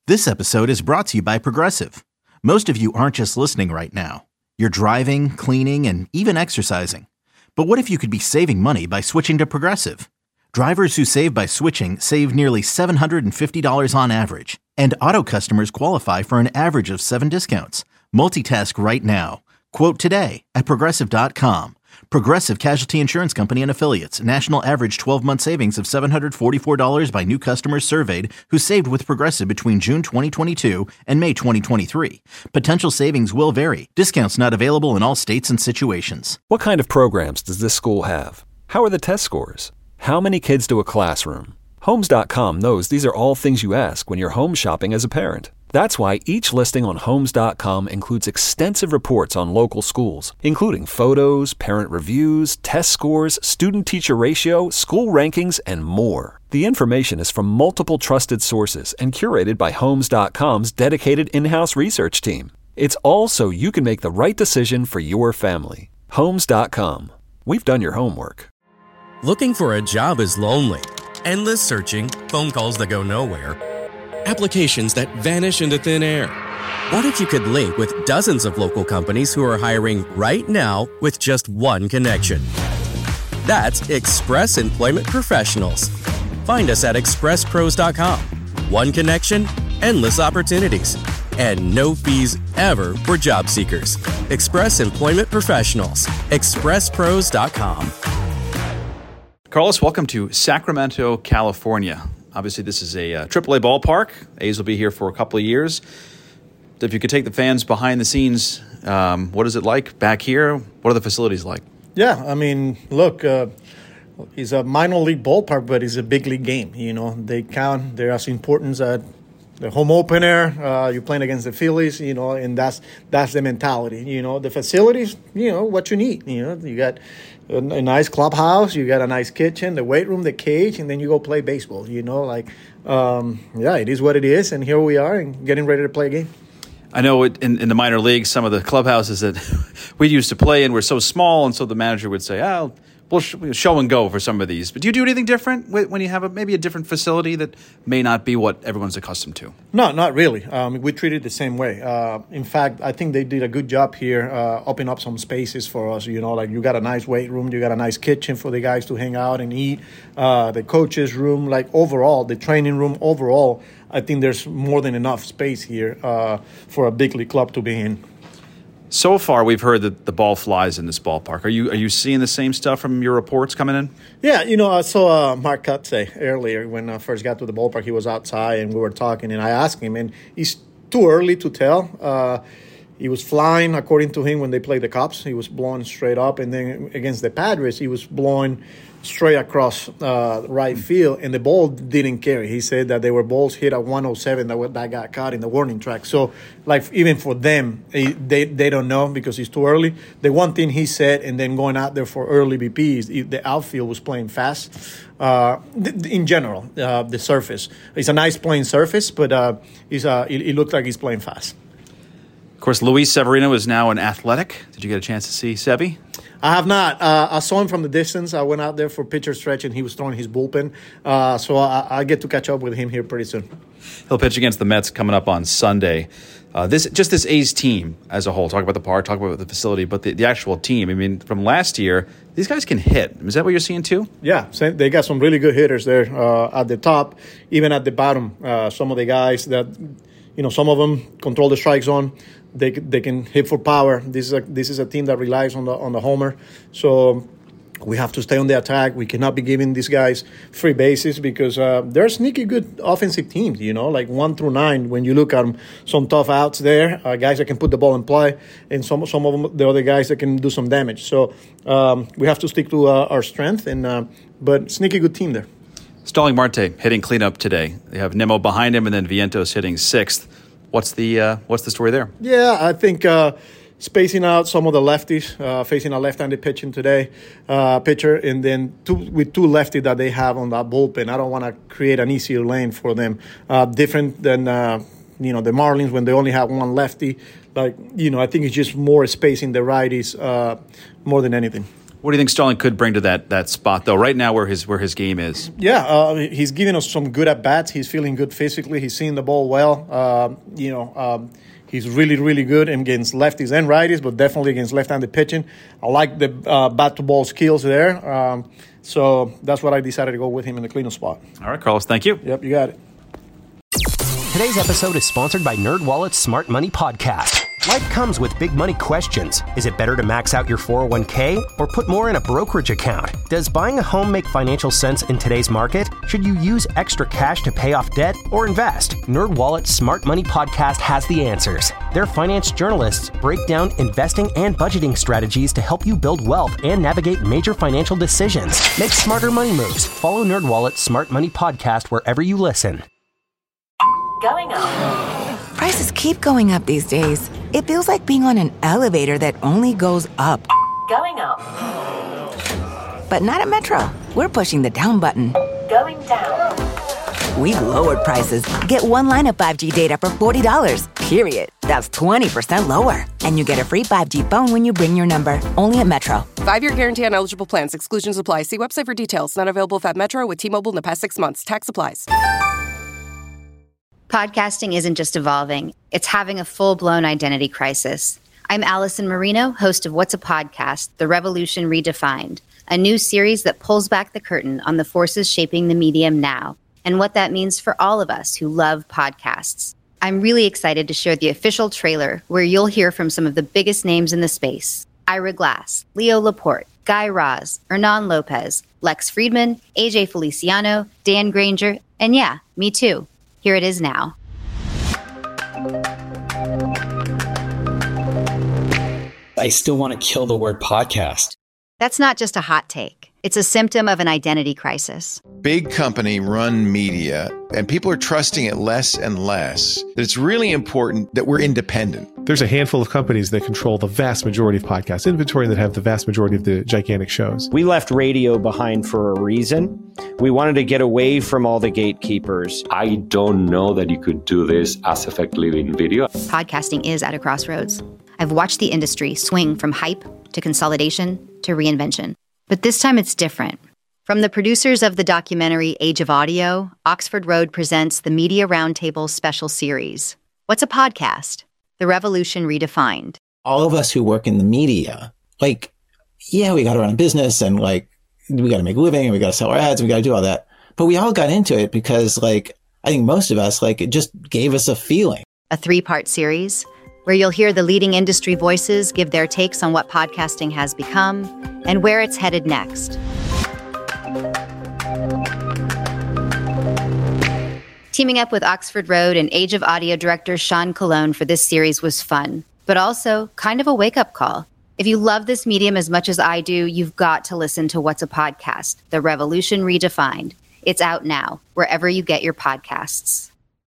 This episode is brought to you by Progressive. Most of you aren't just listening right now. You're driving, cleaning, and even exercising. But what if you could be saving money by switching to Progressive? Drivers who save by switching save nearly $750 on average. And auto customers qualify for an average of 7 discounts. Multitask right now. Quote today at Progressive.com. Progressive Casualty Insurance Company and Affiliates. National average 12-month savings of $744 by new customers surveyed who saved with Progressive between June 2022 and May 2023. Potential savings will vary. Discounts not available in all states and situations. What kind of programs does this school have? How are the test scores? How many kids do a classroom? Homes.com knows these are all things you ask when you're home shopping as a parent. That's why each listing on Homes.com includes extensive reports on local schools, including photos, parent reviews, test scores, student-teacher ratio, school rankings, and more. The information is from multiple trusted sources and curated by Homes.com's dedicated in-house research team. It's all so you can make the right decision for your family. Homes.com. We've done your homework. Looking for a job is lonely. Endless searching, phone calls that go nowhere, applications that vanish into thin air. What if you could link with dozens of local companies who are hiring right now with just one connection? That's Express Employment Professionals. Find us at expresspros.com. One connection, endless opportunities, and no fees ever for job seekers. Express Employment Professionals. expresspros.com. Carlos, welcome to Sacramento, California. Obviously, this is a AAA ballpark. A's will be here for a couple of years. If you could take the fans behind the scenes, what is it like back here? What are the facilities like? Yeah, I mean, look, it's a minor league ballpark, but it's a big league game. You know, they count. They're as important as the home opener. You're playing against the Phillies, you know, and that's the mentality. You know, the facilities, you know, what you need. You know, you got a nice clubhouse, you got a nice kitchen, the weight room, the cage, and then you go play baseball. You know, like, yeah, it is what it is, and here we are and getting ready to play a game. I know in the minor leagues, some of the clubhouses that we used to play in were so small, and so the manager would say, "Oh, we'll show and go for some of these." But do you do anything different when you have maybe a different facility that may not be what everyone's accustomed to? No, not really. We treat it the same way. In fact, I think they did a good job here opening up some spaces for us. You know, like you got a nice weight room, you got a nice kitchen for the guys to hang out and eat. The coaches' room, like overall, the training room overall, I think there's more than enough space here for a big league club to be in. So far, we've heard that the ball flies in this ballpark. Are you seeing the same stuff from your reports coming in? Yeah, you know, I saw Mark Kutze earlier when I first got to the ballpark. He was outside and we were talking, and I asked him, and it's too early to tell. He was flying, according to him, when they played the Cubs. He was blowing straight up, and then against the Padres, he was blowing straight across right field, and the ball didn't carry. He said that there were balls hit at 107 that got caught in the warning track. So, like, even for them, they don't know because it's too early. The one thing he said, and then going out there for early BPs, the outfield was playing fast. In general, the surface. It's a nice playing surface, but it looked like he's playing fast. Of course, Luis Severino is now an Athletic. Did you get a chance to see Sevy? I have not. I saw him from the distance. I went out there for pitcher stretch, and he was throwing his bullpen. So I get to catch up with him here pretty soon. He'll pitch against the Mets coming up on Sunday. This A's team as a whole, talk about the park, talk about the facility, but the actual team. I mean, from last year, these guys can hit. Is that what you're seeing too? Yeah, they got some really good hitters there at the top, even at the bottom. Some of the guys that, you know, some of them control the strike zone. They can hit for power. This is a team that relies on the homer. So we have to stay on the attack. We cannot be giving these guys free bases because they're sneaky good offensive teams, you know, like 1 through 9. When you look at them, some tough outs there, guys that can put the ball in play, and some of them, the other guys that can do some damage. So we have to stick to our strength, but sneaky good team there. Starling Marte hitting cleanup today. They have Nimmo behind him, and then Vientos hitting 6th. What's the story there? Yeah, I think spacing out some of the lefties, facing a left-handed pitcher, and then with two lefties that they have on that bullpen. I don't want to create an easier lane for them. Different than the Marlins when they only have one lefty. I think it's just more spacing the righties more than anything. What do you think Starling could bring to that spot, though, right now where his game is? Yeah, he's giving us some good at-bats. He's feeling good physically. He's seeing the ball well. He's really, really good against lefties and righties, but definitely against left-handed pitching. I like the bat-to-ball skills there. So that's what I decided to go with him in the cleanup spot. All right, Carlos, thank you. Yep, you got it. Today's episode is sponsored by NerdWallet's Smart Money Podcast. Life comes with big money questions. Is it better to max out your 401k or put more in a brokerage account? Does buying a home make financial sense in today's market? Should you use extra cash to pay off debt or invest? NerdWallet's Smart Money Podcast has the answers. Their finance journalists break down investing and budgeting strategies to help you build wealth and navigate major financial decisions. Make smarter money moves. Follow NerdWallet's Smart Money Podcast wherever you listen. Going up. Prices keep going up these days. It feels like being on an elevator that only goes up. Going up. But not at Metro. We're pushing the down button. Going down. We've lowered prices. Get one line of 5G data for $40, period. That's 20% lower. And you get a free 5G phone when you bring your number. Only at Metro. 5-year guarantee on eligible plans. Exclusions apply. See website for details. Not available at Metro with T-Mobile in the past 6 months. Tax applies. Podcasting isn't just evolving, it's having a full-blown identity crisis. I'm Allison Marino, host of What's a Podcast? The Revolution Redefined, a new series that pulls back the curtain on the forces shaping the medium now and what that means for all of us who love podcasts. I'm really excited to share the official trailer where you'll hear from some of the biggest names in the space. Ira Glass, Leo Laporte, Guy Raz, Hernan Lopez, Lex Friedman, AJ Feliciano, Dan Granger, and yeah, me too. Here it is now. I still want to kill the word podcast. That's not just a hot take. It's a symptom of an identity crisis. Big company run media, and people are trusting it less and less. That it's really important that we're independent. There's a handful of companies that control the vast majority of podcast inventory and that have the vast majority of the gigantic shows. We left radio behind for a reason. We wanted to get away from all the gatekeepers. I don't know that you could do this as effectively in video. Podcasting is at a crossroads. I've watched the industry swing from hype to consolidation to reinvention. But this time it's different. From the producers of the documentary Age of Audio, Oxford Road presents the Media Roundtable special series. What's a podcast? The Revolution Redefined. All of us who work in the media, we got to run a business and we got to make a living and we got to sell our ads and we got to do all that. But we all got into it because I think most of us, it just gave us a feeling. A 3-part series where you'll hear the leading industry voices give their takes on what podcasting has become and where it's headed next. Teaming up with Oxford Road and Age of Audio director Sean Colon for this series was fun, but also kind of a wake-up call. If you love this medium as much as I do, you've got to listen to What's a Podcast? The Revolution Redefined. It's out now, wherever you get your podcasts.